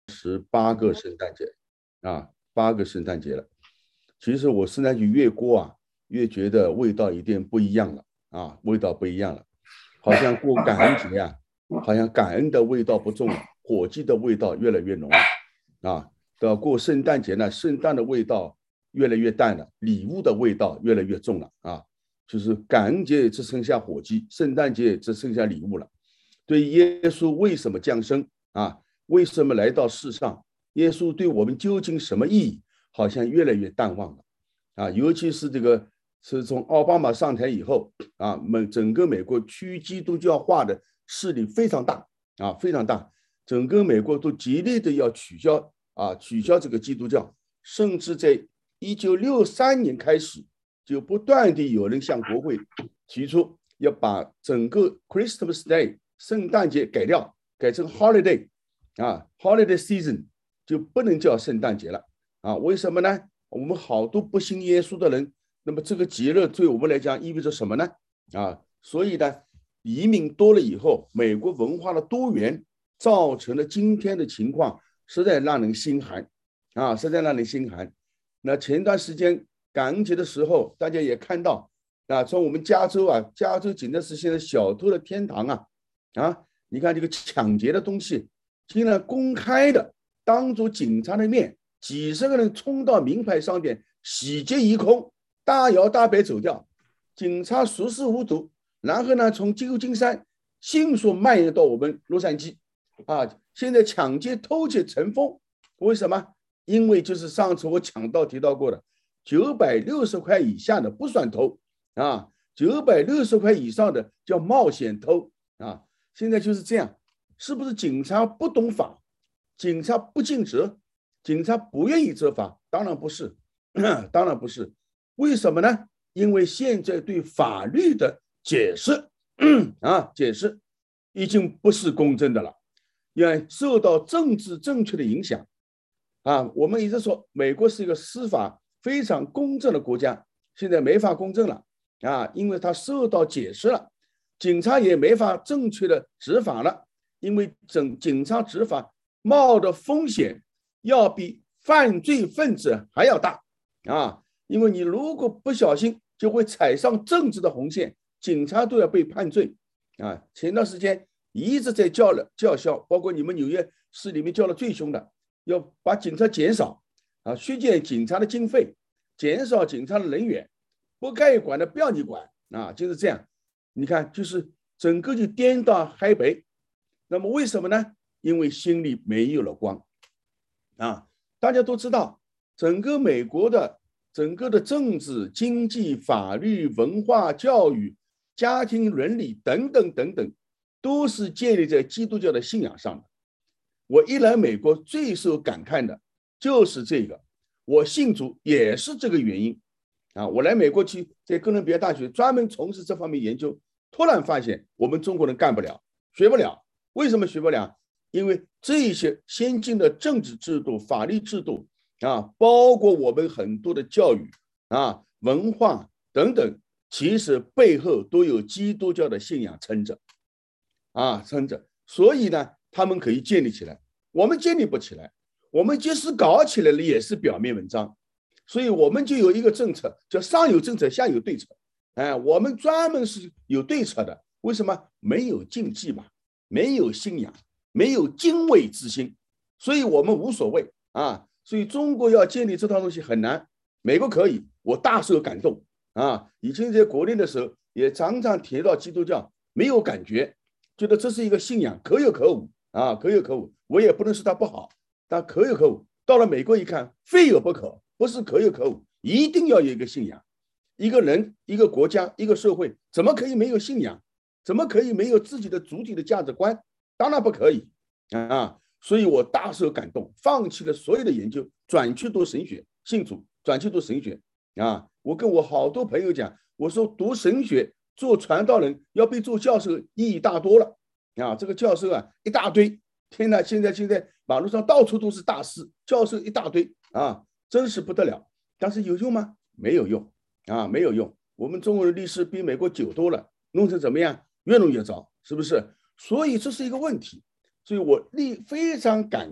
8个圣诞节8个圣诞节了。其实我圣诞节越过越觉得味道有点不一样了味道不一样了，好像过感恩节好像感恩的味道不重了，火鸡的味道越来越浓了到过圣诞节呢，圣诞的味道越来越淡了，礼物的味道越来越重了就是感恩节只剩下火鸡，圣诞节只剩下礼物了。对耶稣为什么降生为什么来到世上，耶稣对我们究竟什么意义，好像越来越淡忘了尤其是这个是从奥巴马上台以后整个美国去基督教化的势力非常大非常大，整个美国都极力的要取消这个基督教，甚至在1963年开始，就不断的有人向国会提出要把整个 Christmas Day 圣诞节改掉，改成 holiday holiday season， 就不能叫圣诞节了为什么呢？我们好多不信耶稣的人，那么这个节日对我们来讲意味着什么呢所以呢，移民多了以后，美国文化的多元造成了今天的情况，实在让人心寒实在让人心寒。那前段时间感恩节的时候，大家也看到从我们加州加州简直是现在小偷的天堂你看这个抢劫的东西竟然公开的当着警察的面，几十个人冲到名牌商店洗劫一空，大摇大摆走掉，警察熟视无睹，然后呢从旧金山迅速蔓延到我们洛杉矶现在抢劫偷窃成风。为什么？因为就是上次我提到过的960块以下的不算偷960块以上的叫冒险偷现在就是这样。是不是警察不懂法，警察不尽责，警察不愿意执法？当然不是当然不是。为什么呢？因为现在对法律的解释解释已经不是公正的了，因为受到政治正确的影响我们一直说美国是一个司法非常公正的国家，现在没法公正了因为它受到解释了，警察也没法正确的执法了，因为警察执法冒的风险要比犯罪分子还要大因为你如果不小心就会踩上政治的红线，警察都要被判罪前段时间一直在叫嚣，包括你们纽约市里面叫的最凶的，要把警察减少削减警察的经费，减少警察的人员，不该管的不要你管就是这样。你看就是整个就颠倒黑白。那么为什么呢？因为心里没有了光大家都知道整个美国的整个的政治经济法律文化教育家庭伦理等等等等都是建立在基督教的信仰上的。我一来美国最受感慨的就是这个，我信主也是这个原因我来美国去在哥伦比亚大学专门从事这方面研究，突然发现我们中国人干不了，学不了。为什么学不了？因为这些先进的政治制度法律制度包括我们很多的教育文化等等，其实背后都有基督教的信仰撑着所以呢他们可以建立起来，我们建立不起来，我们即使搞起来了也是表面文章。所以我们就有一个政策叫上有政策下有对策我们专门是有对策的。为什么？没有禁忌嘛，没有信仰，没有敬畏之心，所以我们无所谓所以中国要建立这套东西很难，美国可以，我大受感动以前在国内的时候也常常提到基督教，没有感觉，觉得这是一个信仰，可有可无可有可无。我也不能说它不好，但可有可无。到了美国一看，非有不可，不是可有可无，一定要有一个信仰。一个人一个国家一个社会怎么可以没有信仰，怎么可以没有自己的主体的价值观？当然不可以所以我大受感动，放弃了所有的研究，转去读神学，信主转去读神学我跟我好多朋友讲，我说读神学做传道人要比做教授意义大多了这个教授一大堆，天哪，现在马路上到处都是大师，教授一大堆真是不得了。但是有用吗？没有用没有用。我们中国的律师比美国久多了，弄成怎么样？越弄越糟，是不是？所以这是一个问题。所以我非常感慨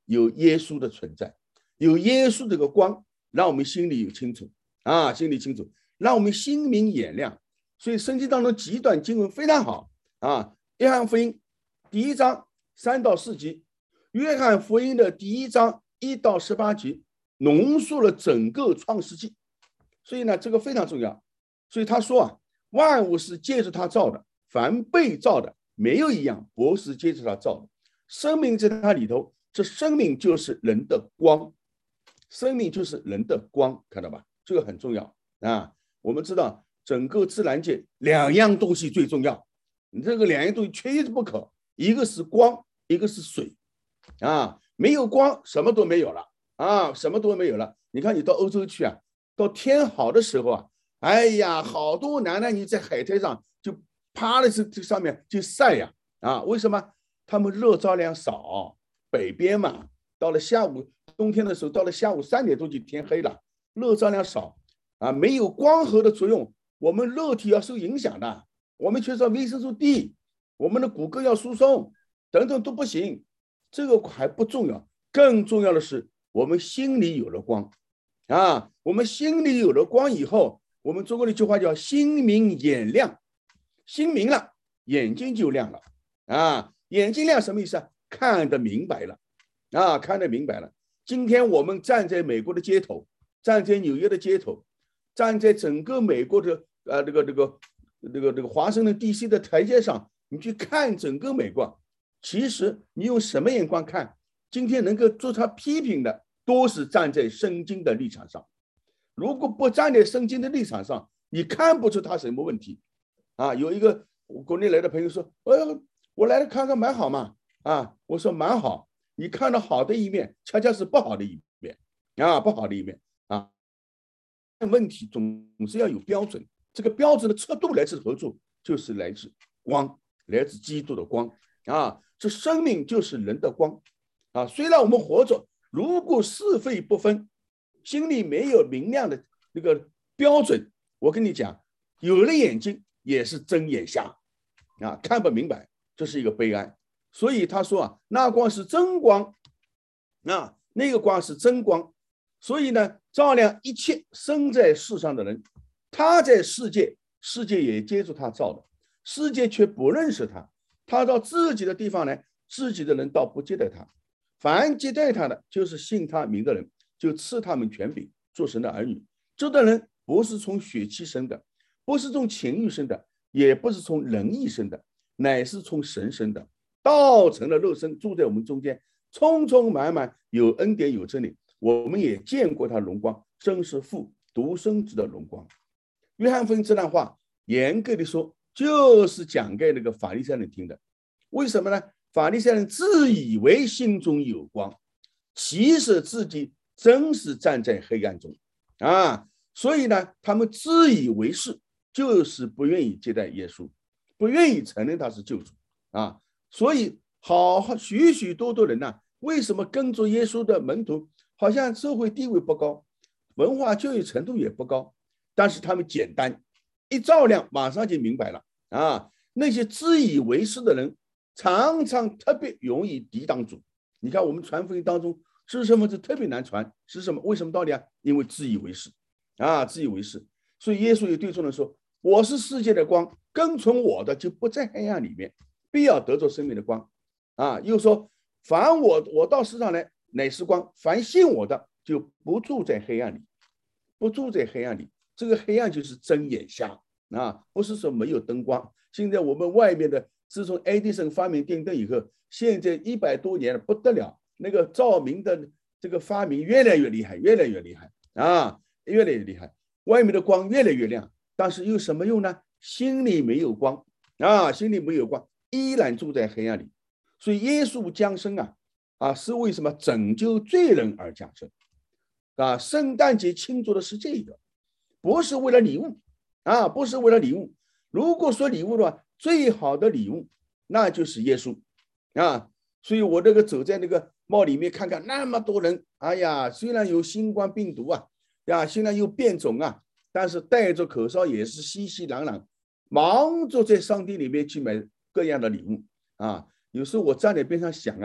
有耶稣的存在，有耶稣这个光，让我们心里有清楚啊，心里清楚，让我们心明眼亮。所以圣经当中几段经文非常好啊，约翰福音第1章3到4节，约翰福音的第1章1到18节，浓缩了整个创世纪。所以呢，这个非常重要。所以他说啊，万物是借着他造的，凡被造的没有一样不是借着他造的。生命在他里头，这生命就是人的光，生命就是人的光，看到吧？这个很重要啊。我们知道整个自然界2样东西最重要，你这个2样东西缺一不可，一个是光，一个是水啊。没有光什么都没有了啊，什么都没有了。你看你到欧洲去啊，到天好的时候啊，哎呀，好多男的你在海滩上就趴在这上面就晒呀啊，为什么？他们日照量少，北边嘛，到了下午冬天的时候，到了下午3点钟就天黑了，日照量少啊，没有光合的作用，我们肉体要受影响的，我们缺少维生素 D， 我们的骨骼要疏松等等都不行。这个还不重要，更重要的是我们心里有了光啊，我们心里有了光以后，我们中国的一句话叫心明眼亮，心明了，眼睛就亮了啊，眼睛亮什么意思啊？看得明白了啊，看得明白了。今天我们站在美国的街头，站在纽约的街头，站在整个美国的华盛顿 DC 的台阶上，你去看整个美国，其实你用什么眼光看？今天能够做他批评的，都是站在圣经的立场上。如果不站在圣经的立场上，你看不出他什么问题啊。有一个国内来的朋友说：“我来了看看蛮好嘛。”啊，我说蛮好，你看到好的一面，恰恰是不好的一面啊，不好的一面啊。问题总是要有标准，这个标准的测度来自何处？就是来自光，来自基督的光啊。这生命就是人的光啊。虽然我们活着，如果是非不分，心里没有明亮的那个标准，我跟你讲，有了眼睛也是睁眼瞎啊，看不明白，这是一个悲哀。所以他说啊，那光是真光啊，那个光是真光。所以呢，照亮一切生在世上的人，他在世界，世界也接触他造的，世界却不认识他。他到自己的地方来，自己的人倒不接待他。凡接待他的，就是信他名的人，就赐他们权柄，做神的儿女。这的人不是从血气生的，不是从情欲生的，也不是从人意生的，乃是从神生的。道成了肉身，住在我们中间，充充满满，有恩典有真理。我们也见过他荣光，真是父独生子的荣光。约翰福音这段话，严格的说，就是讲给那个法利赛人听的。为什么呢？法利赛人自以为心中有光，其实自己真是站在黑暗中啊。所以呢，他们自以为是，就是不愿意接待耶稣，不愿意承认他是救主啊。所以许许多多人呢，为什么跟着耶稣的门徒好像社会地位不高，文化教育程度也不高，但是他们简单，一照亮马上就明白了啊。那些自以为是的人常常特别容易抵挡主。你看我们传福音当中，知识身份是特别难传，是什么？为什么道理啊？因为自以为是啊，自以为是。所以耶稣也对众人说：“我是世界的光，跟从我的就不在黑暗里面，必要得着生命的光。”啊，又说：“凡我到世上来，乃是光，凡信我的，就不住在黑暗里，不住在黑暗里。”这个黑暗就是睁眼瞎啊，不是说没有灯光。现在我们外面的，自从爱迪生发明电灯以后，现在100多年了，不得了，那个照明的这个发明越来越厉害，越来越厉害啊，越来越厉害。外面的光越来越亮，但是有什么用呢？心里没有光啊，心里没有光，依然住在黑暗里。所以耶稣降生是为什么？拯救罪人而降生啊！圣诞节庆祝的是这个，不是为了礼物啊，不是为了礼物。如果说礼物的话，最好的礼物那就是耶稣啊。所以我这个走在那个庙里面看看，那么多人，哎呀，虽然有新冠病毒虽然有变种但是戴着口罩也是熙熙攘攘，忙着在商店里面去买各样的礼物啊。有时候我站在边上想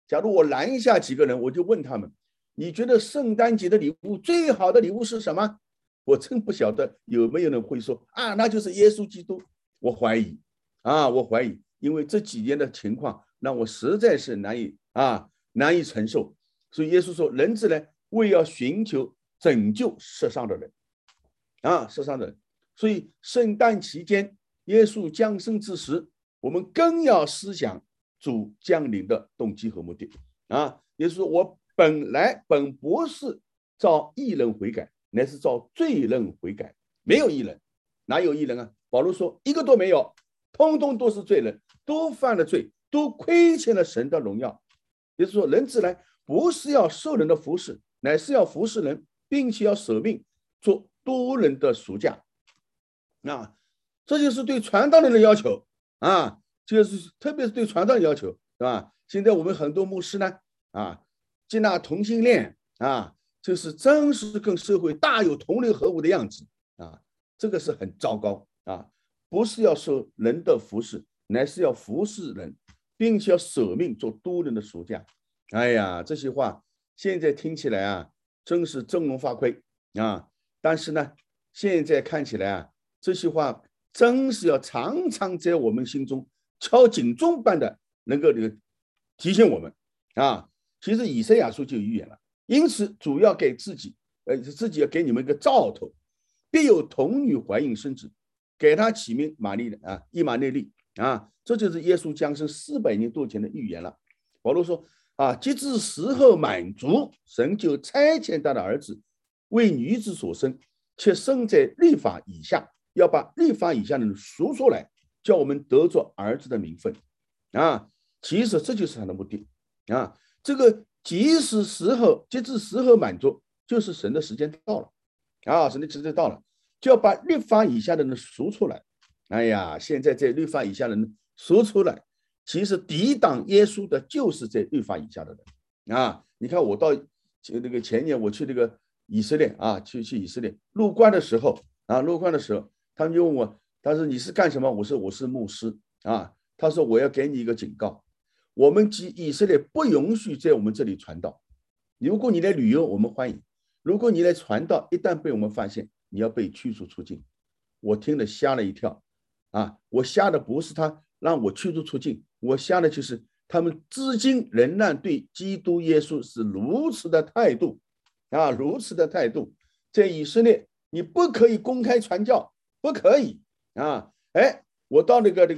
假如我拦下几个人，我就问他们，你觉得圣诞节的礼物最好的礼物是什么？我真不晓得有没有人会说啊，那就是耶稣基督。我怀疑我怀疑，因为这几年的情况让我实在是难以承受。所以耶稣说，人子呢，为要寻求拯救世上的人世上的人。所以圣诞期间耶稣降生之时，我们更要思想主降临的动机和目的耶稣说，我本不是召义人悔改，乃是召罪人悔改。没有义人，哪有义人啊？保罗说一个都没有，通通都是罪人，都犯了罪，都亏欠了神的荣耀。也就是说，人子来不是要受人的服侍，乃是要服侍人，并且要舍命做多人的赎价这就是对传道人的要求就是特别是对传道人的要求，是吧？现在我们很多牧师呢接纳同性恋就是真是跟社会大有同流合污的样子这个是很糟糕不是要受人的服侍，乃是要服侍人，并且要舍命做多人的赎价。哎呀，这些话现在听起来真是振聋发聩但是呢，现在看起来这些话真是要常常在我们心中敲警钟般的能够提醒我们其实以赛亚书就预言了，因此主要给自己要给你们一个兆头，必有童女怀孕生子，给他起名以马内利这就是耶稣降生400年多前的预言了。保罗说及至时候满足，神就差遣他的儿子为女子所生，且生在律法以下，要把律法以下的人赎出来，叫我们得着儿子的名分其实这就是他的目的这个及至时候满足，就是神的时间到了神的时间到了，就要把律法以下的人赎出来。哎呀，现在在律法以下的人赎出来，其实抵挡耶稣的就是在律法以下的人你看我到那个前年我去那个以色列去以色列入关的时候他们就问我，他说你是干什么？我说我是牧师他说我要给你一个警告，我们以色列不允许在我们这里传道，如果你来旅游我们欢迎，如果你来传道一旦被我们发现，你要被驱逐出境。我听了吓了一跳我吓的不是他让我驱逐出境，我吓的就是他们至今仍然对基督耶稣是如此的态度如此的态度。在以色列你不可以公开传教，不可以我到那个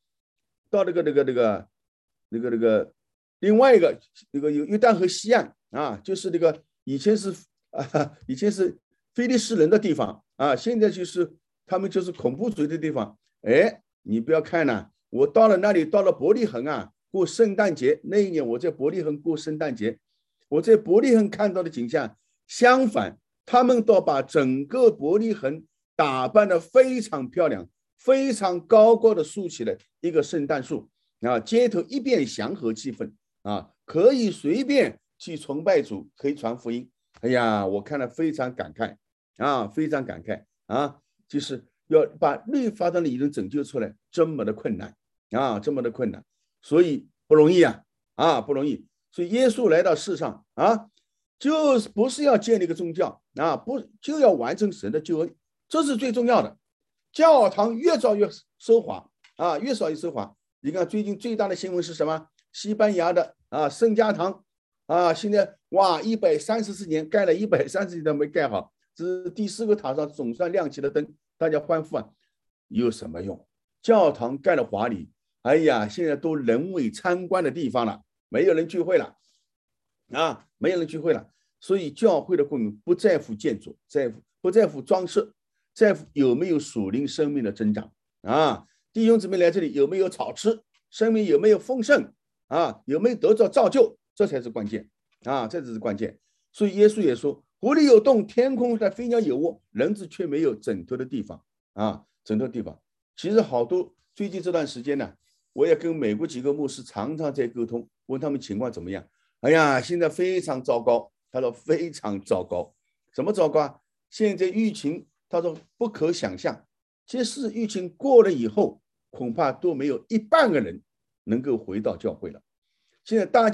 另外一个约旦河西岸就是那个以前是非利士人的地方现在就是他们就是恐怖主义的地方。你不要看我到了那里，到了伯利恒过圣诞节，那一年我在伯利恒过圣诞节，我在伯利恒看到的景象相反，他们都把整个伯利恒打扮得非常漂亮，非常高的竖起了一个圣诞树街头一片祥和气氛可以随便去崇拜主，可以传福音。哎呀，我看了非常感慨非常感慨就是要把律法的理论拯救出来，这么的困难这么的困难，所以不容易不容易。所以耶稣来到世上就是不是要建立一个宗教不就要完成神的救恩，这是最重要的。教堂越造越奢华越造越奢华。你看最近最大的新闻是什么？西班牙的圣家堂现在134年盖了134年都没盖好，这是第4个塔上总算亮起了灯，大家欢呼有什么用？教堂盖了华丽，哎呀，现在都人为参观的地方了，没有人聚会了没有人聚会了。所以教会的功能不在乎建筑，不在乎装饰，在乎有没有属灵生命的增长弟兄姊妹来这里有没有草吃，生命有没有丰盛有没有得到造就，这才是关键这才是关键。所以耶稣也说，湖里有洞，天空上飞鸟有窝，人子却没有枕头的地方枕头的地方。其实好多最近这段时间呢，我也跟美国几个牧师常常在沟通，问他们情况怎么样。哎呀，现在非常糟糕。他说非常糟糕。什么糟糕现在疫情他说不可想象，即使疫情过了以后，恐怕都没有1半个人能够回到教会了。现在大家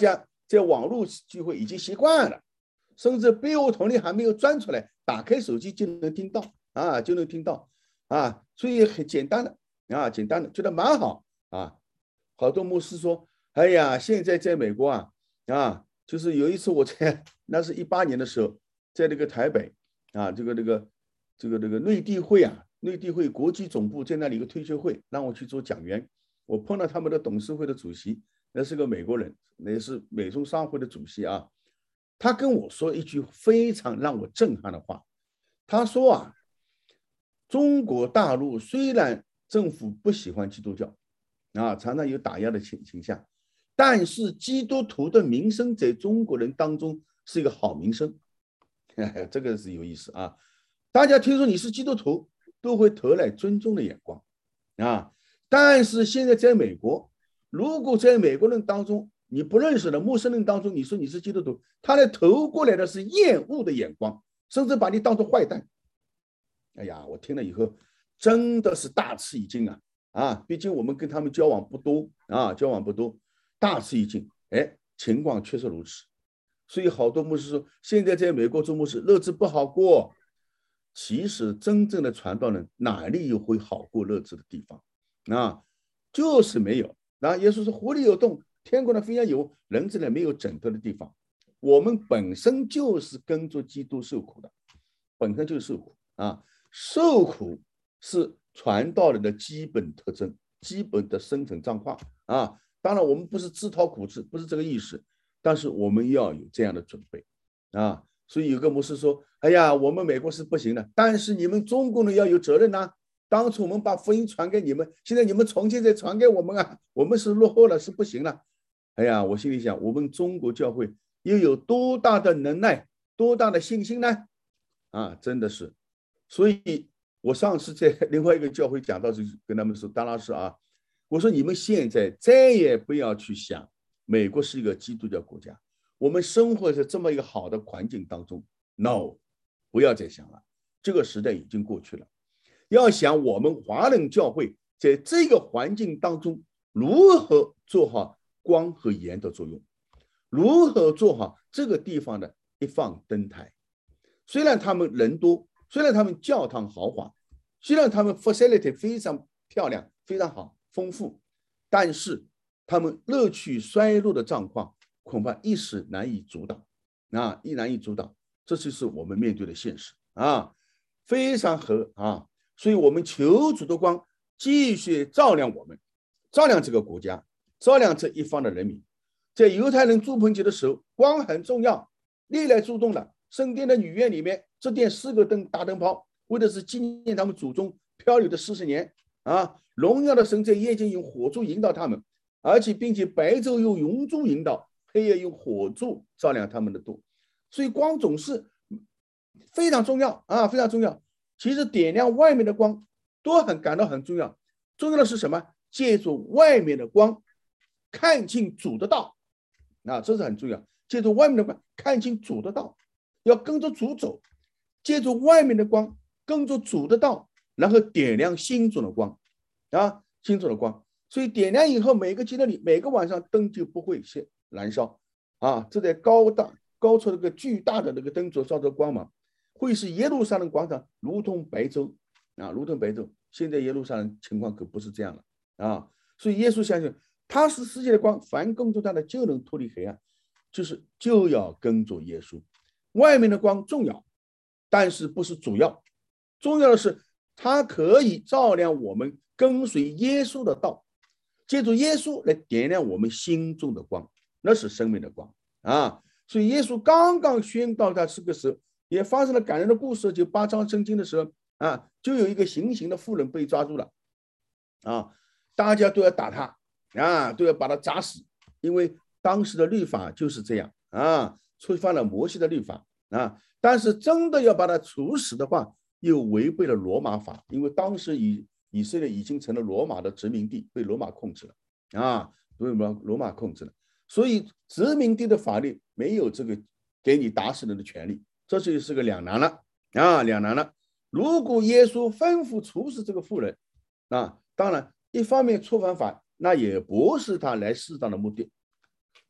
在网络聚会已经习惯了，甚至背后同理还没有钻出来，打开手机就能听到啊，就能听到啊，所以很简单的啊，简单的觉得蛮好啊。好多牧师说，哎呀，现在在美国就是有一次我在那是18年的时候，在那个台北这个内地会内地会国际总部在那里一个退休会，让我去做讲员，我碰到他们的董事会的主席，那是个美国人，那是美中商会的主席他跟我说一句非常让我震撼的话，他说中国大陆虽然政府不喜欢基督教常常有打压的倾向，但是基督徒的名声在中国人当中是一个好名声，这个是有意思大家听说你是基督徒，都会投来尊重的眼光但是现在在美国，如果在美国人当中你不认识的陌生人当中，你说你是基督徒，他来投过来的是厌恶的眼光，甚至把你当作坏蛋。哎呀，我听了以后真的是大吃一惊毕竟我们跟他们交往不多大吃一惊。情况确实如此。所以好多牧师说，现在在美国做牧师日子不好过。其实真正的传道人哪里有会好过日子的地方就是没有。耶稣说湖里有洞，天国的飞鸟有，人子呢没有枕头的地方。我们本身就是跟着基督受苦的，本身就是受苦受苦是传道人的基本特征，基本的生存状况当然我们不是自讨苦吃，不是这个意思，但是我们要有这样的准备所以有个牧师说，哎呀，我们美国是不行的，但是你们中国人要有责任当初我们把福音传给你们，现在你们重新再传给我们我们是落后了，是不行了。哎呀，我心里想，我们中国教会又有多大的能耐，多大的信心呢真的是。所以我上次在另外一个教会讲到，就跟他们说，当老师我说你们现在再也不要去想美国是一个基督教国家，我们生活在这么一个好的环境当中 ，no， 不要再想了，这个时代已经过去了。要想我们华人教会在这个环境当中如何做好光和盐的作用，如何做好这个地方的一放灯台。虽然他们人多，虽然他们教堂豪华，虽然他们 facility 非常漂亮，非常好，丰富，但是他们乐趣衰落的状况恐怕一时难以阻挡难以阻挡。这就是我们面对的现实非常所以我们求主的光继续照亮我们，照亮这个国家，照亮这一方的人民。在犹太人住棚节的时候，光很重要，历来注重了圣殿的女院里面这点4个大灯泡，为的是纪念他们祖宗漂流的40年荣耀的神在夜间用火柱引导他们，而且并且白昼用云柱引导，黑夜用火柱照亮他们的路。所以光总是非常重要非常重要。其实点亮外面的光都感到很重要。重要的是什么？借助外面的光看清主的道这是很重要。借助外面的光看清主的道，要跟着主走，借助外面的光跟着主的道，然后点亮心中的光心中的光。所以点亮以后，每个阶段里每个晚上灯就不会燃烧这在高处那个巨大的那个灯所照着光芒，会使耶路撒冷广场如同白昼如同白昼。现在耶路撒冷情况可不是这样了所以耶稣相信他是世界的光，凡跟着他的就能脱离黑暗，就要跟着耶稣。外面的光重要，但是不是主要，重要的是它可以照亮我们跟随耶稣的道，借助耶稣来点亮我们心中的光，那是生命的光所以耶稣刚刚宣告他这个时候，也发生了感人的故事，就8章圣经的时候就有一个行刑的妇人被抓住了大家都要打他都要把他砸死，因为当时的律法就是这样触犯了摩西的律法但是真的要把他处死的话，又违背了罗马法，因为当时以色列已经成了罗马的殖民地，被罗马控制了被罗马控制了。所以殖民地的法律没有这个给你打死人的权利，这就是个两难了两难了。如果耶稣吩咐处死这个妇人当然一方面触犯法，那也不是他来世上的目的，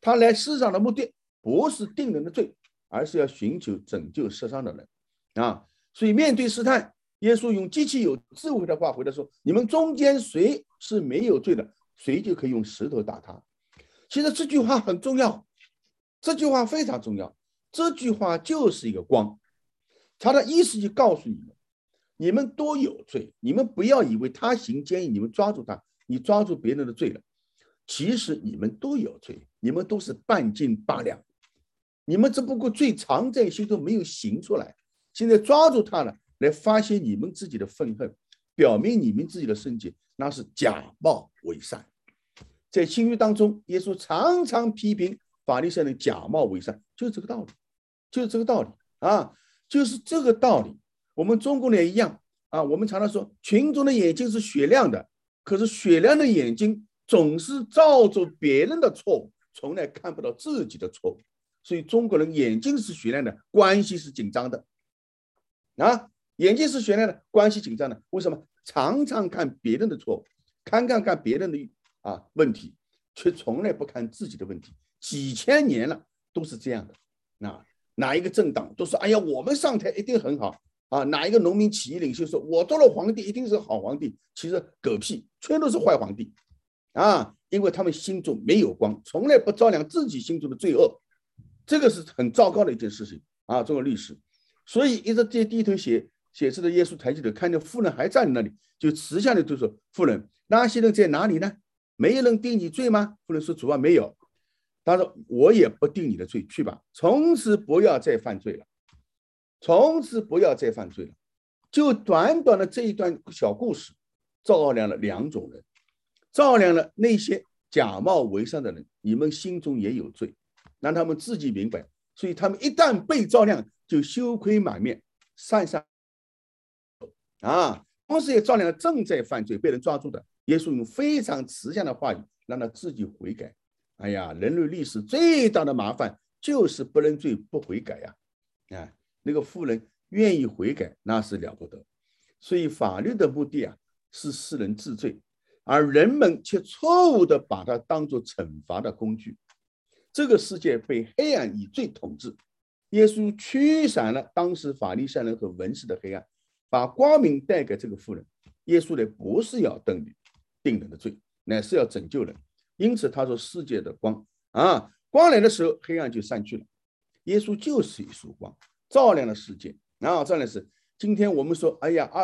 他来世上的目的不是定人的罪，而是要寻求拯救世上的人啊。所以面对试探，耶稣用极其有智慧的话回答说：你们中间谁是没有罪的，谁就可以用石头打他。其实这句话很重要，这句话非常重要。这句话就是一个光，他的意思就告诉你们，你们都有罪，你们不要以为他行奸淫，你们抓住他，你抓住别人的罪了。其实你们都有罪，你们都是半斤八两，你们只不过罪藏在心中，没有行出来。现在抓住他了，来发现你们自己的愤恨，表明你们自己的圣洁，那是假冒伪善。在新约当中，耶稣常常批评法利赛人假冒伪善，就是这个道理，就是这个道理啊，就是这个道理。我们中国人也一样啊，我们常常说群众的眼睛是雪亮的，可是雪亮的眼睛总是照着别人的错误，从来看不到自己的错误。所以中国人眼睛是雪亮的，关系是紧张的啊，眼睛是雪亮的，关系紧张的。为什么？常常看别人的错误，看别人的问题，却从来不看自己的问题。几千年了都是这样的。哪一个政党都说哎呀我们上台一定很好啊，哪一个农民起义领袖说我做了皇帝一定是好皇帝，其实狗屁，全都是坏皇帝啊！因为他们心中没有光，从来不照亮自己心中的罪恶，这个是很糟糕的一件事情啊！中国历史，所以一直低头写字的耶稣抬起头，看见妇人还站在那里，就慈祥的就说：“妇人，那些人在哪里呢？没有人定你罪吗？”妇人说：“主啊，没有。”他说：“我也不定你的罪，去吧，从此不要再犯罪了，从此不要再犯罪了。”就短短的这一段小故事，照亮了两种人，照亮了那些假冒伪善的人，你们心中也有罪，让他们自己明白。所以他们一旦被照亮，就羞愧满面，讪讪同时也照亮了正在犯罪被人抓住的。耶稣用非常慈祥的话语，让他自己悔改。哎呀，人类历史最大的麻烦就是不认罪不悔改呀！那个妇人愿意悔改，那是了不得。所以法律的目的是使人治罪，而人们却错误的把它当作惩罚的工具。这个世界被黑暗以罪统治，耶稣驱散了当时法利赛人和文士的黑暗，把光明带给这个妇人。耶稣呢，不是要定人的罪，乃是要拯救人。因此他说世界的光光来的时候黑暗就散去了。耶稣就是一束光，照亮了世界照亮是今天我们说哎呀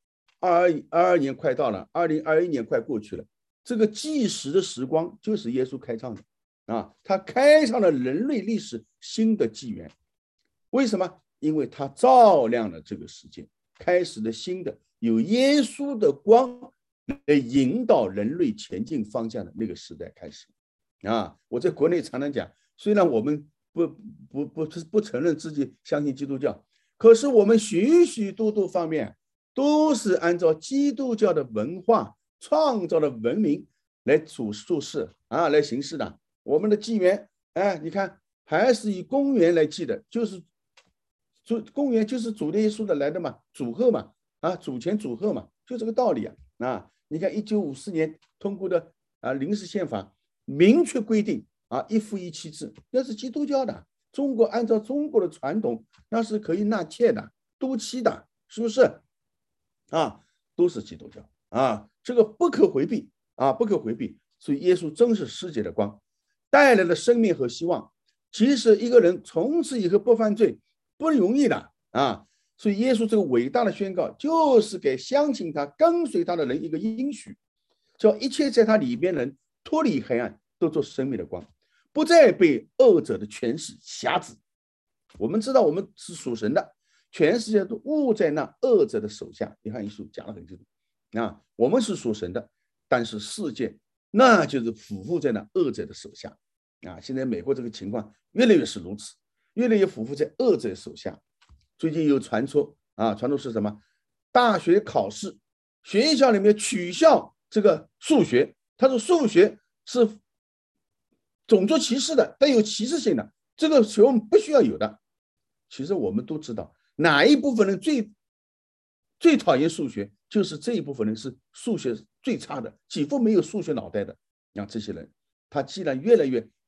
2022年快到了，2021年快过去了，这个计时的时光就是耶稣开创的他开创了人类历史新的纪元。为什么？因为他照亮了这个世界，开始了新的有耶稣的光来引导人类前进方向的那个时代开始我在国内常常讲，虽然我们不承认自己相信基督教，可是我们许许多多方面都是按照基督教的文化创造的文明来处事来行事的。我们的纪元你看还是以公元来记的，就是公元就是主耶稣的来的嘛，主后嘛主前主后嘛，就这个道理你看1954年通过的临时宪法明确规定一夫一妻制，那是基督教的。中国按照中国的传统，那是可以纳妾的、多妻的，是不是都是基督教这个不可回避不可回避。所以耶稣真是世界的光，带来了生命和希望。即使一个人从此以后不犯罪不容易的所以耶稣这个伟大的宣告，就是给相信他跟随他的人一个应许，叫一切在他里边人脱离黑暗，都做生命的光，不再被恶者的权势辖制。我们知道我们是属神的，全世界都误在那恶者的手下。约翰一书讲得很清楚我们是属神的，但是世界那就是俯伏在那恶者的手下现在美国这个情况越来越是如此，越来越俯伏在恶者手下。最近有传说传说是什么？大学考试学校里面取消这个数学，他说数学是种族歧视的，带有歧视性的，这个学问不需要有的。其实我们都知道，哪一部分人最讨厌数学，就是这一部分人是数学最差的，几乎没有数学脑袋的这些人，他既然越来越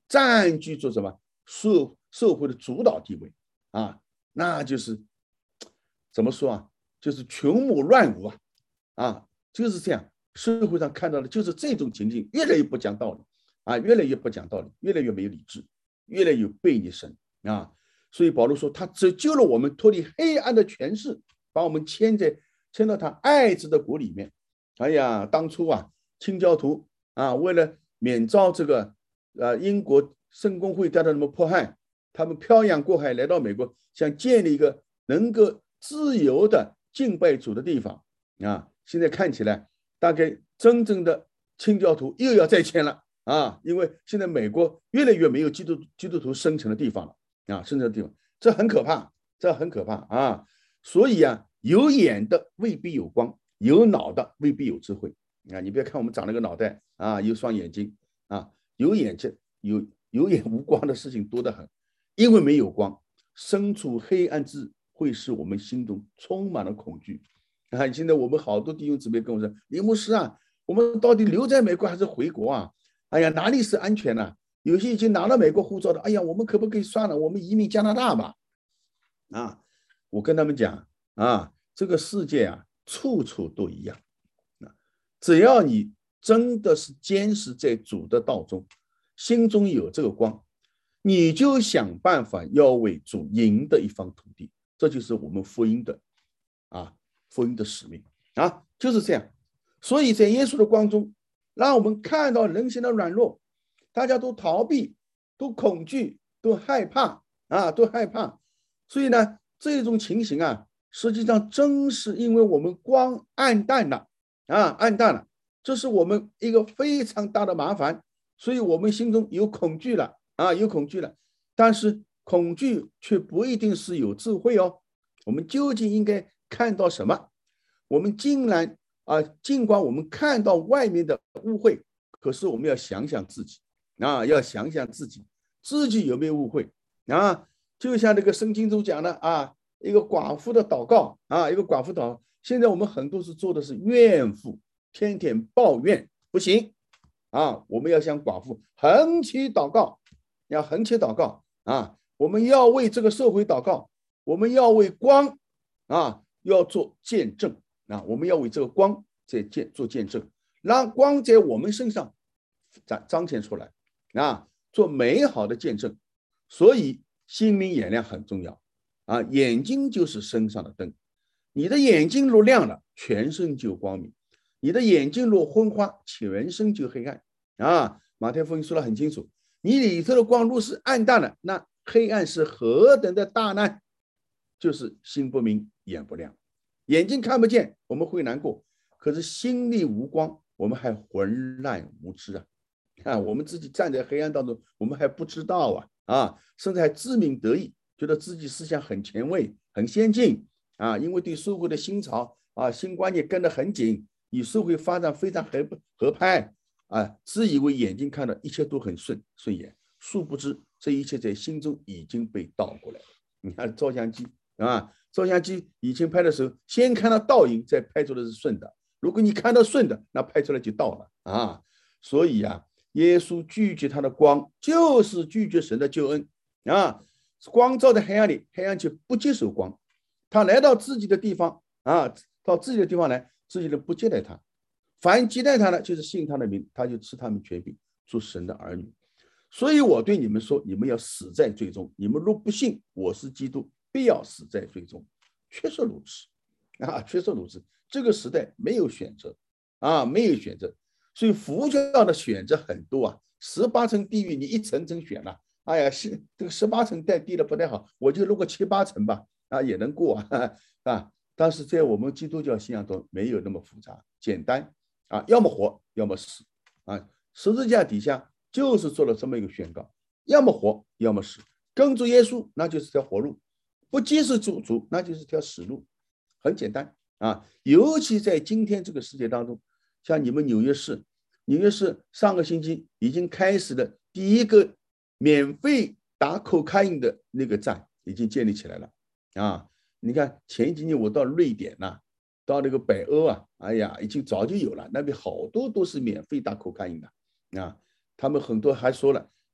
占据住什么社会的主导地位啊，那就是怎么说啊？就是群魔乱舞就是这样。社会上看到的就是这种情形，越来越不讲道理越来越不讲道理，越来越没有理智，越来越背逆神所以保罗说，他只救了我们脱离黑暗的权势，把我们迁到他爱子的国里面。哎呀，当初清教徒为了免遭这个英国圣公会对他们迫害，他们漂洋过海来到美国，想建立一个能够自由的敬拜主的地方现在看起来，大概真正的清教徒又要再迁了因为现在美国越来越没有基督徒生存的地方了生存的地方，这很可怕，所以有眼的未必有光，有脑的未必有智慧你别看我们长了个脑袋有双眼睛有眼无光的事情多得很，因为没有光，身处黑暗之会使我们心中充满了恐惧现在我们好多弟兄姊妹跟我说，李牧师我们到底留在美国还是回国哎呀，哪里是安全有些已经拿了美国护照的，哎呀，我们可不可以算了，我们移民加拿大吧我跟他们讲这个世界处处都一样只要你真的是坚持在主的道中，心中有这个光，你就想办法要为主赢得一方土地，这就是我们福音的使命就是这样。所以在耶稣的光中，让我们看到人性的软弱，大家都逃避，都恐惧，都害怕所以呢，这种情形实际上正是因为我们光暗淡了这是我们一个非常大的麻烦，所以我们心中有恐惧了但是恐惧却不一定是有智慧我们究竟应该看到什么？我们尽管我们看到外面的误会，可是我们要想想自己要想想自己有没有误会就像这个圣经中讲的一个寡妇的祷告一个寡妇祷告。现在我们很多是做的是怨妇，天天抱怨，不行我们要向寡妇横起祷告，我们要为这个社会祷告，我们要为光要做见证我们要为这个光做见证，让光在我们身上彰显出来做美好的见证。所以心明眼亮很重要眼睛就是身上的灯，你的眼睛若亮了，全身就光明；你的眼睛若昏花，全身就黑暗马太福音说得很清楚，你里头的光若是暗淡了，那黑暗是何等的大呢？就是心不明眼不亮，眼睛看不见我们会难过，可是心里无光，我们还浑然无知我们自己站在黑暗当中，我们还不知道甚至还自鸣得意，觉得自己思想很前卫很先进因为对社会的新潮新观念跟得很紧，与社会发展非常合拍自以为眼睛看到一切都很顺眼，殊不知这一切在心中已经被倒过来了。你看照相机照相机以前拍的时候，先看到倒影，再拍出的是顺的。如果你看到顺的，那拍出来就倒了所以耶稣拒绝他的光，就是拒绝神的救恩光照在黑暗里，黑暗却不接受光。他来到自己的地方到自己的地方来，自己人不接待他。凡接待他的，就是信他的名，他就赐他们权柄，做神的儿女。所以我对你们说，你们要死在罪中。你们若不信我是基督，必要死在罪中。确实如此确实如此。这个时代没有选择没有选择。所以佛教的选择很多18层地狱你一层层选了哎呀，这个18层太低了不太好，我就录个7、8层吧也能过但是在我们基督教信仰中没有那么复杂简单要么活要么死十字架底下就是做了这么一个宣告，要么活要么死，跟着耶稣那就是条活路，不接受主那就是条死路，很简单尤其在今天这个世界当中，像你们纽约市上个星期已经开始了第一个免费打口卡因的那个站已经建立起来了你看前几年我到瑞典到那个北欧哎呀已经早就有了，那边好多都是免费打口卡因的他们很多还说了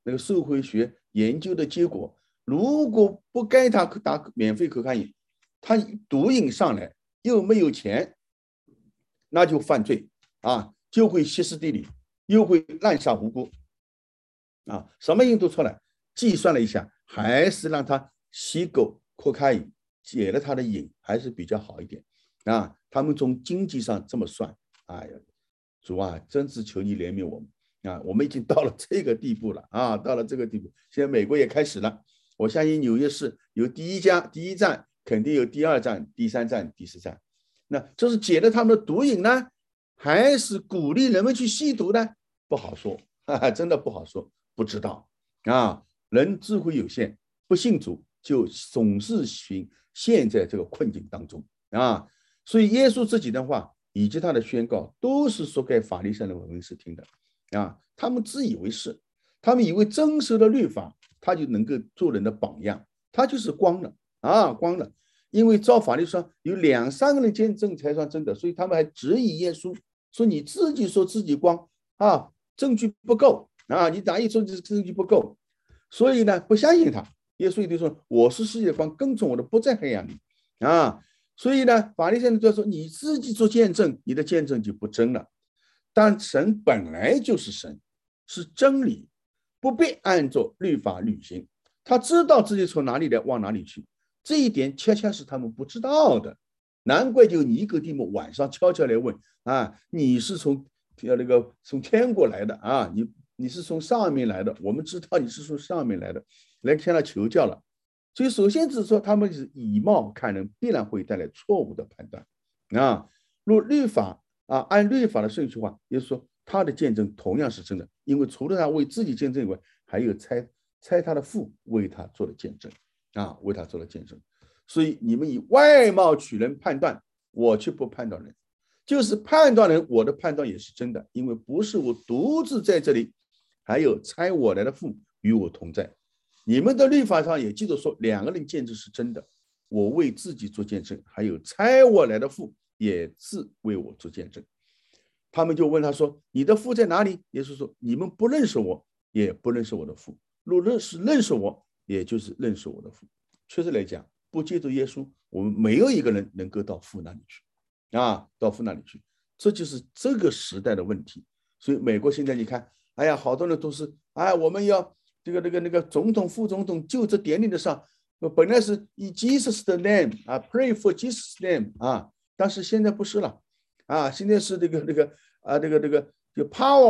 那个社会学研究的结果，如果不给他打免费可卡因，他毒瘾上来又没有钱，那就犯罪啊，就会歇斯底里，又会滥杀无辜啊，什么因都出来，计算了一下，还是让他吸够可卡因，解了他的瘾，还是比较好一点啊。他们从经济上这么算，哎呀，主啊，真是求你怜悯我们啊！我们已经到了这个地步了啊，到了这个地步，现在美国也开始了。我相信纽约市有第一站，肯定有第二站、第三站、第四站。那这是解了他们的毒瘾呢，还是鼓励人们去吸毒呢？不好说，真的不好说，不知道啊。人智慧有限，不信主就总是陷在这个困境当中啊。所以耶稣这几段话以及他的宣告，都是说给法利赛人和文士听的啊。他们自以为是，他们以为遵守了律法，他就能够做人的榜样，他就是光了啊，光了。因为照法律上有2、3个人见证才算真的，所以他们还质疑耶稣，说你自己说自己光啊，证据不够啊，你哪一说证据不够？所以呢，不相信他。耶稣一定说：“我是世界光，跟从我的不在黑暗里啊。”所以呢，法利赛人就说：“你自己做见证，你的见证就不真了。”但神本来就是神，是真理，不必按照律法履行。他知道自己从哪里来，往哪里去。这一点恰恰是他们不知道的，难怪就尼哥底母晚上悄悄来问啊：“你是从天国来的啊？你是从上面来的？我们知道你是从上面来的，来向他求教了。”所以首先只说他们是以貌看人，必然会带来错误的判断啊。若律法啊，按律法的顺序话，也就是说他的见证同样是真的，因为除了他为自己见证以外，还有猜他的父为他做了见证啊，为他做了见证。所以你们以外貌取人判断，我却不判断人，就是判断人，我的判断也是真的，因为不是我独自在这里，还有差我来的父与我同在。你们的律法上也记得说，2个人见证是真的，我为自己做见证，还有差我来的父也是为我做见证。他们就问他说：“你的父在哪里？”耶稣说：“你们不认识我，也不认识我的父。若认识我，也就是认识我的父。”确实来讲，不借助耶稣，我们没有一个人能够到父那里去啊，到父那里去。这就是这个时代的问题。所以美国现在你看，哎呀，好多人都是我们要那个总统、副总统就职典礼的上，本来是以 Jesus 的 name 啊 ，pray for Jesus name 啊，但是现在不是了啊，现在是这个就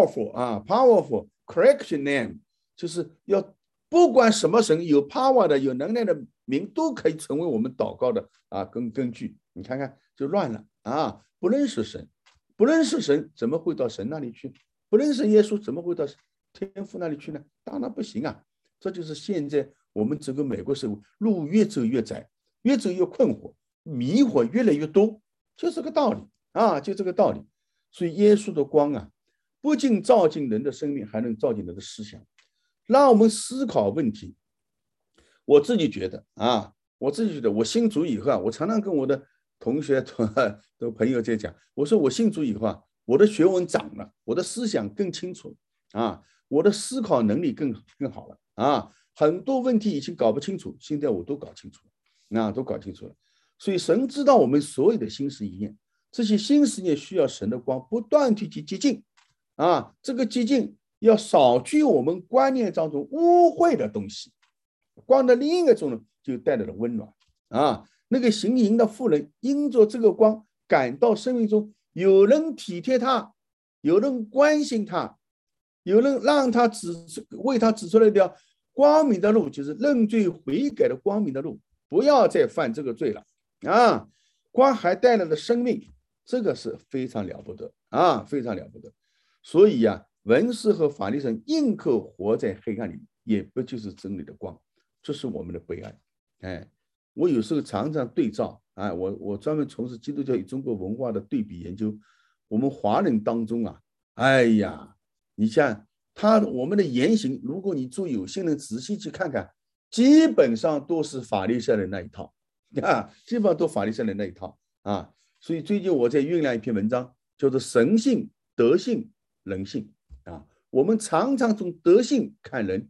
powerful correction name， 就是要不管什么神有 power 的有能耐的名都可以成为我们祷告的根据。你看看就乱了啊！不认识神，不认识神怎么会到神那里去？不认识耶稣怎么会到天父那里去呢？当然不行啊！这就是现在我们整个美国社会路越走越窄，越走越困惑，迷惑越来越多，就这个道理啊，就这个道理。所以耶稣的光啊，不仅照进人的生命，还能照进人的思想，让我们思考问题。我自己觉得，我信主以后我常常跟我的同学的朋友在讲，我说我信主以后我的学问长了，我的思想更清楚我的思考能力更好了很多问题以前搞不清楚，现在我都搞清楚了都搞清楚了。所以神知道我们所有的心思意念，这些心思意念需要神的光不断地去洁净这个洁净要扫去我们观念当中污秽的东西，光的另一种呢就带来了温暖那个行淫的妇人因着这个光感到生命中有人体贴他，有人关心他，有人让他为他指出了一条光明的路，就是认罪悔改的光明的路，不要再犯这个罪了光还带来了生命，这个是非常了不得非常了不得。所以文士和法利赛人硬刻活在黑暗里，也不就是真理的光，这是我们的悲哀我有时候常常对照我专门从事基督教与中国文化的对比研究，我们华人当中你像我们的言行，如果你做有心人仔细去看看，基本上都是法利赛人那一套基本上都法利赛人那一套所以最近我在酝酿一篇文章，叫做神性、德性、人性我们常常从德性看人，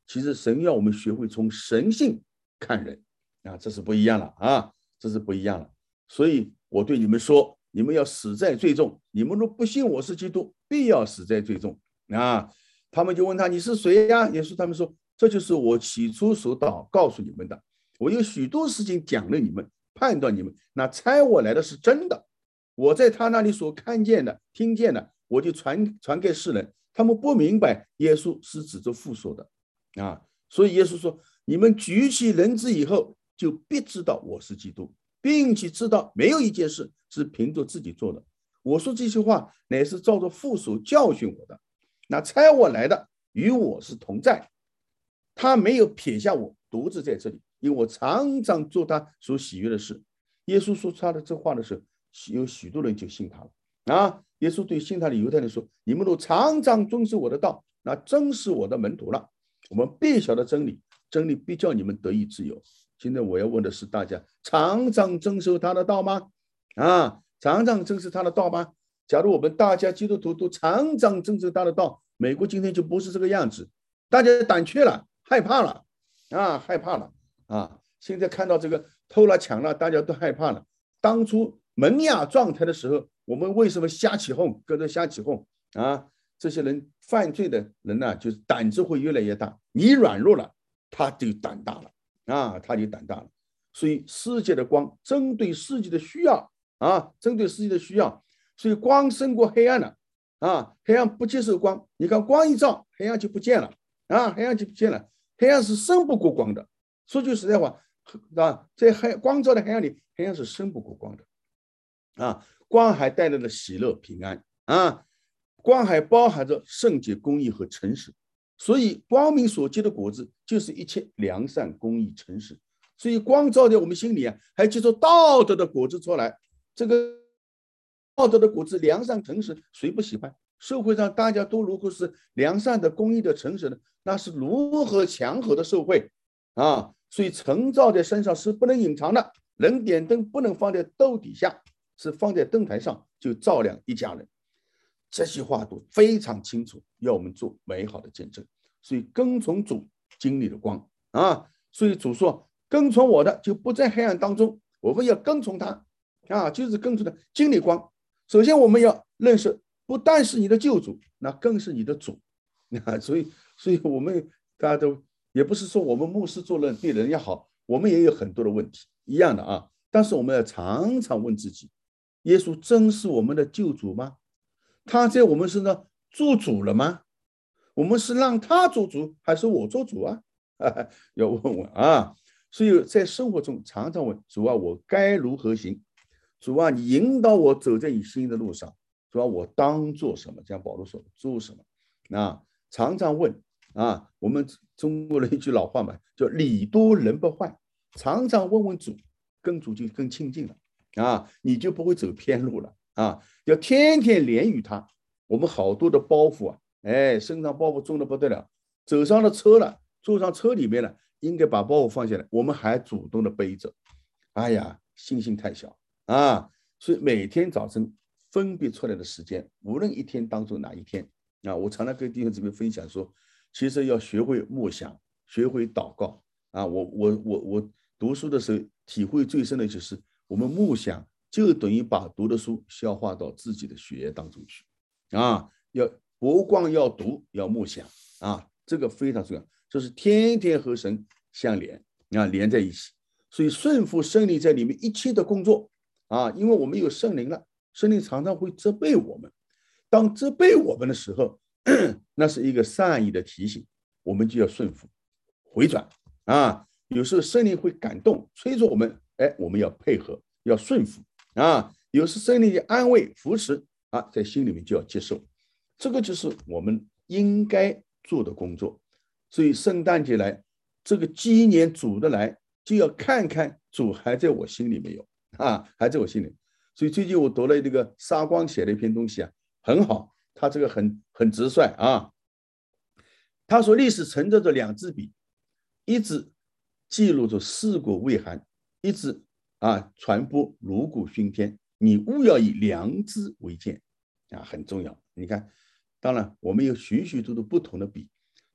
其实神要我们学会从神性看人啊，这是不一样了啊，这是不一样了。所以我对你们说，你们要死在罪中，你们若不信我是基督，必要死在罪中啊。他们就问他，你是谁呀？耶稣他们说，这就是我起初所告诉你们的，我有许多事情讲了你们，判断你们，那差我来的是真的，我在他那里所看见的听见的，我就传给世人，他们不明白耶稣是指着父说的啊。所以耶稣说，你们举起人子以后，就必知道我是基督，并且知道没有一件事是凭着自己做的。我说这些话乃是照着父所教训我的，那差我来的与我是同在，他没有撇下我独自在这里，因为我常常做他所喜悦的事。耶稣说他的这话的时候，有许多人就信他了啊。耶稣对信他的犹太人说，你们都常常遵守我的道，那真是我的门徒了。我们必晓得真理，真理必叫你们得以自由。现在我要问的是，大家常常遵守他的道吗？啊，常常遵守他的道吗？假如我们大家基督徒都常常遵守他的道，美国今天就不是这个样子，大家胆怯了，害怕了啊，害怕了啊！现在看到这个偷了抢了，大家都害怕了。当初萌芽状态的时候，我们为什么瞎起哄，跟着瞎起哄啊？这些人犯罪的人呢，就是胆子会越来越大。你软弱了，他就胆大了啊，他就胆大了。所以世界的光针对世界的需要啊，针对世界的需要，所以光胜过黑暗了啊。黑暗不接受光，你看光一照，黑暗就不见了啊，黑暗就不见了。黑暗是胜不过光的。说句实在话啊，在光照的黑暗里，黑暗是胜不过光的啊。光还带来了喜乐平安啊。光还包含着圣洁、公义和诚实，所以光明所结的果子就是一切良善、公义、诚实。所以光照在我们心里啊，还结出道德的果子出来。这个道德的果子，良善、诚实，谁不喜欢？社会上大家都如果是良善的、公义的、诚实的，那是如何强和的社会啊！所以诚照在身上是不能隐藏的，人点灯不能放在斗底下，是放在灯台上，就照亮一家人。这些话都非常清楚，要我们做美好的见证。所以跟从主经历了光啊，所以主说跟从我的就不在黑暗当中，我们要跟从他啊，就是跟从他经历光。首先我们要认识不但是你的救主，那更是你的主啊。所以我们大家都也不是说我们牧师做人对人家好，我们也有很多的问题一样的啊。但是我们要常常问自己，耶稣真是我们的救主吗？他在我们身上做主了吗？我们是让他做主，还是我做主啊？要问问啊！所以在生活中常常问主啊，我该如何行？主啊，你引导我走在你心的路上。主啊，我当做什么？像保罗说，做什么？啊，常常问啊。我们中国人一句老话嘛，叫礼多人不坏。常常问问主，跟主就更亲近了啊，你就不会走偏路了。啊，要天天连于他。我们好多的包袱啊，哎，身上包袱重的不得了，走上了车了，坐上车里面了，应该把包袱放下来，我们还主动的背着。哎呀，信心太小啊！所以每天早晨分别出来的时间，无论一天当中哪一天啊，我常常跟弟兄姊妹分享说，其实要学会默想，学会祷告啊。我读书的时候体会最深的就是我们默想。就等于把读的书消化到自己的血液当中去啊！不光要读，要默想啊，这个非常重要。就是天天和神相连啊，连在一起。所以顺服圣灵在里面一切的工作啊，因为我们有圣灵了，圣灵常常会责备我们。当责备我们的时候，那是一个善意的提醒，我们就要顺服、回转啊。有时候圣灵会感动、催促我们，哎，我们要配合，要顺服。啊，有时圣灵的安慰、扶持啊，在心里面就要接受，这个就是我们应该做的工作。所以圣诞节来，这个纪念主的来，就要看看主还在我心里没有啊，还在我心里。所以最近我读了这个沙光写的一篇东西啊，很好，他这个很直率啊。他说历史存着两支笔，一支记录着四果未寒，一支啊，传播锣鼓熏天，你务要以良知为鉴啊，很重要。你看，当然我们有许许多多不同的笔，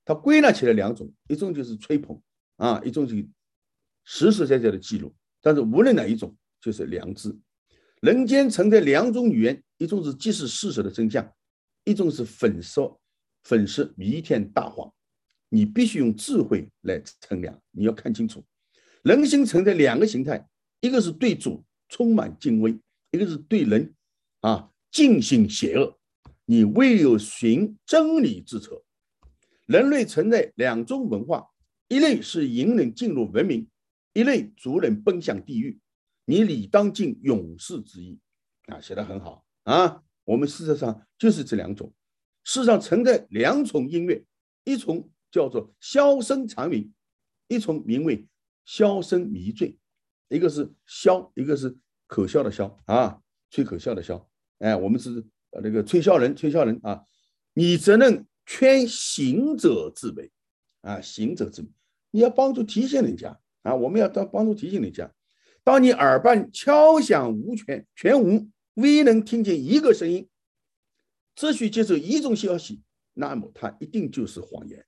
它归纳起来两种，一种就是吹捧啊，一种就是实实在在的记录。但是无论哪一种，就是良知。人间存在两种语言，一种是揭示事实的真相，一种是粉饰弥天大谎。你必须用智慧来衡量，你要看清楚。人心存在两个形态，一个是对主充满敬畏，一个是对人尽心邪恶。你唯有循真理之策。人类存在两种文化，一类是引人进入文明，一类逐人奔向地狱。你理当尽勇士之意写得很好我们事实上就是这两种。世上存在两种音乐，一种叫做箫声长鸣，一种名为箫声迷醉。一个是箫，一个是可笑的箫吹可笑的箫。我们是那个吹箫人你则能劝行者自美行者自美，你要帮助提醒人家我们要帮助提醒人家。当你耳畔敲响全无，未能听见一个声音，只需接受一种消息，那么它一定就是谎言。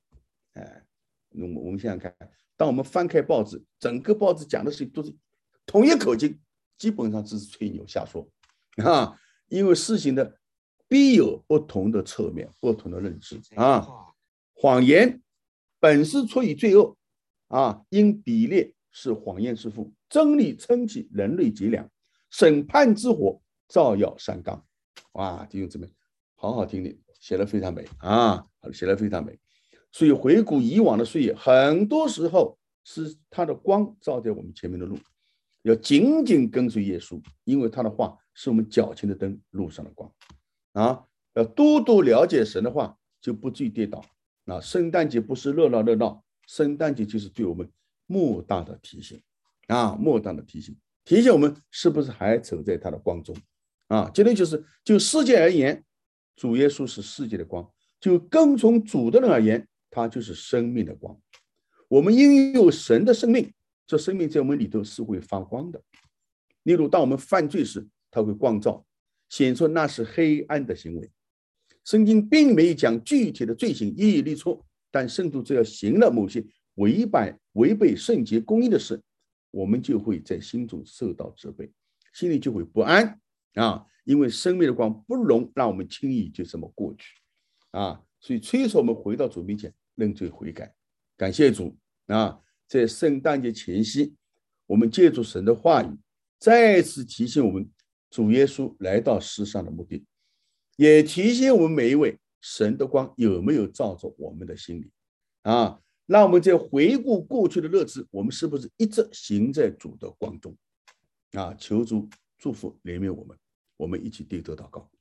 我们想想看，当我们翻开报纸，整个报纸讲的都是同一口径，基本上只是吹牛瞎说因为事情的必有不同的侧面，不同的认知谎言本是出于罪恶因比列是谎言之父，真理撑起人类脊梁，审判之火照耀山冈。弟兄姊妹，好好听的，写得非常美写得非常美。所以回顾以往的岁月，很多时候是他的光照在我们前面的路，要紧紧跟随耶稣，因为他的话是我们脚前的灯，路上的光要多多了解神的话，就不至于跌倒圣诞节不是热闹，圣诞节就是对我们莫大的提醒莫大的提醒我们是不是还走在他的光中结论就世界而言，主耶稣是世界的光；就跟从主的人而言，他就是生命的光。我们因有神的生命，这生命在我们里头是会发光的。例如当我们犯罪时，他会光照，显出那是黑暗的行为。圣经并没有讲具体的罪行一一列出，但圣徒只要行了某些违背圣洁公义的事，我们就会在心中受到责备，心里就会不安因为生命的光不容让我们轻易就这么过去所以催促我们回到主面前认罪悔改。感谢主在圣诞节前夕，我们借助神的话语再次提醒我们主耶稣来到世上的目的，也提醒我们每一位神的光有没有照着我们的心里让我们在回顾过去的日子，我们是不是一直行在主的光中求主祝福怜悯我们。我们一起低头祷告。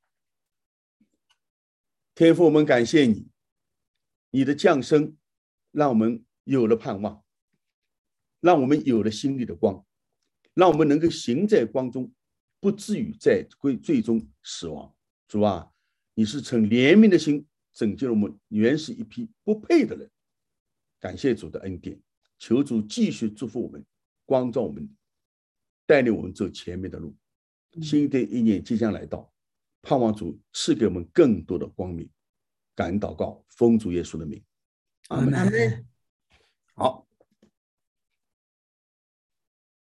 天父，我们感谢你，你的降生让我们有了盼望，让我们有了心里的光，让我们能够行在光中，不至于在最终死亡。主你是存怜悯的心拯救了我们原是一批不配的人。感谢主的恩典，求主继续祝福我们，光照我们，带领我们走前面的路。新的一年即将来到，盼望主赐给我们更多的光明。感恩祷告，奉主耶稣的名，阿们。 阿们。 好。